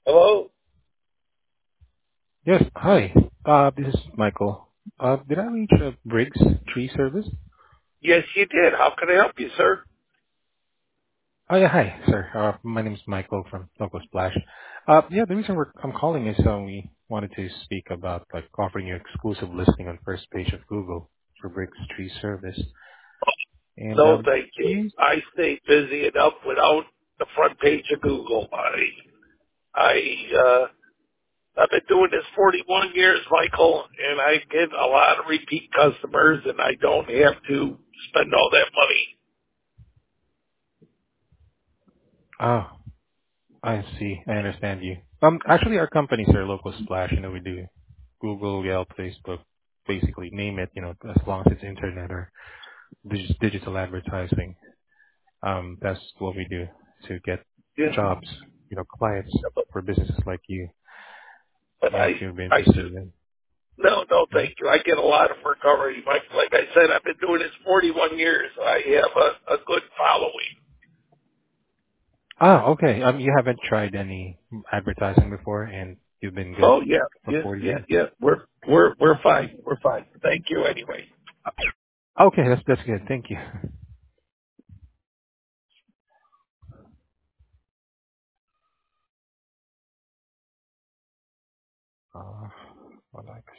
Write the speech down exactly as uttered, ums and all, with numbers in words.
Hello? Yes. Hi. Uh, This is Michael. Uh, Did I reach uh, Briggs Tree Service? Yes, you did. How can I help you, sir? Oh, yeah. Hi, sir. Uh, My name is Michael from Local Splash. Uh, Yeah, the reason we're I'm calling is uh, we wanted to speak about, like, offering you exclusive listing on first page of Google for Briggs Tree Service. And, No, um, thank you. you... I stay busy enough without the front page of Google. I, I, uh, I've been doing this forty-one years, Michael, and I get a lot of repeat customers, and I don't have to spend all that money. Oh, I see. I understand you. Um, Actually, our companies are Local Splash. You know, we do Google, Yelp, Facebook, basically name it, you know, as long as it's internet or dig- digital advertising. Um, that's what we do to get Yeah, jobs, you know, clients but, for businesses like you. but Yeah, if I, you'd be I interested said, in. no, no, Mhm. thank you. I get a lot of work already, Mike. Like I said, I've been doing this forty-one years. I have a, a good following. Ah, okay. Um, you haven't tried any advertising before, and you've been good Oh yeah, for yeah, forty yeah, years. yeah. We're we're we're fine. We're fine. Thank you anyway. Okay, that's that's good. Thank you. Uh, what do I